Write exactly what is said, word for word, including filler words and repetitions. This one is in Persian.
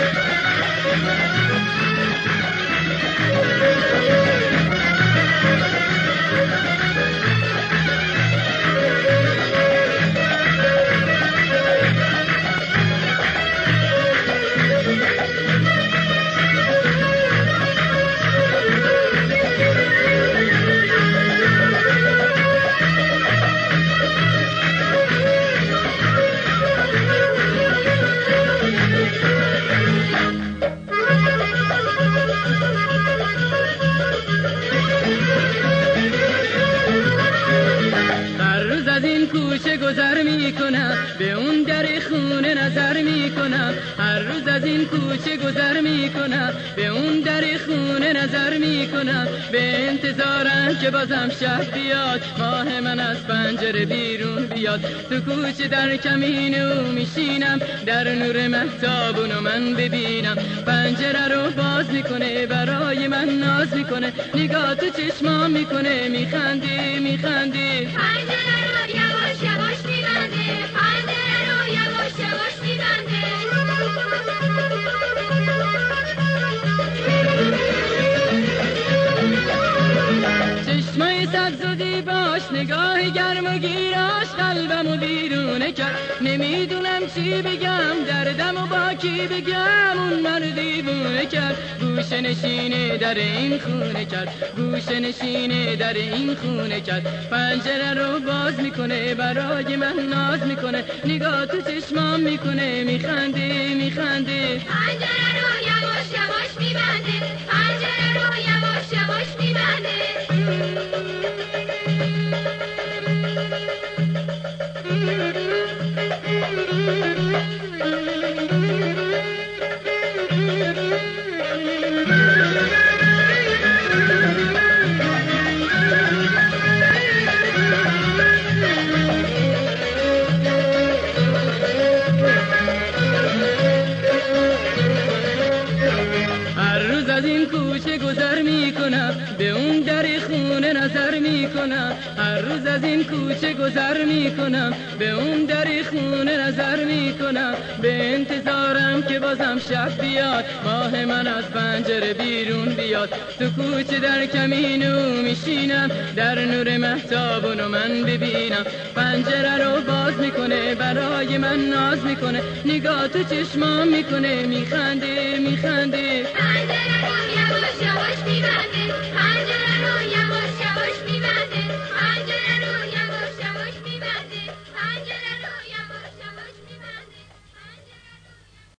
کوچه گذر میکنم، به اون در خونه نظر میکنم. هر روز از این کوچه گذر میکنم، به اون در خونه نظر میکنم. به انتظارم که بازم شب بیاد، ماه من از پنجره بیرون بیاد. تو کوچه در کمین او میشینم، در نور مهتاب اونو من ببینم. پنجره رو باز میکنه، برای من ناز میکنه، نگاه تو چشمام میکنه، میخندی میخندی. پنجره رو یواش یواش میبنده، پنجره رو یواش یواش میبنده. چشمای سبز و دیباش، نگاه گرم و گیراش قلبمو بیرونه کرد. نمیدونم چی بگم، دردم و با کی بگم، اون من دیوونه کرد. گوشه نشینه در این خونه کرد، گوشه نشینه در این خونه کرد. پنجره رو باز میکنه، برای من ناز میکنه، نگاه تو چشمام میکنه، میخنده میخنده. پنجره رو یواش یواش میبنده، پنجره رو یواش یواش میبنده. از این کوچه گذر میکنم، به اون در خونه نظر میکنم. هر روز از این کوچه گذر میکنم، به اون در خونه نظر میکنم. به انتظارم که بازم شب بیاد، ماه من از پنجره بیرون بیاد. تو کوچه در کمین او میشینم، در نور مهتاب اونو من ببینم. پنجره رو باز میکنه، برای من ناز میکنه، نگاه تو چشمام میکنه، میخنده میخنده. پنجره رو یواش یواش میبنده، پنجره رو یواش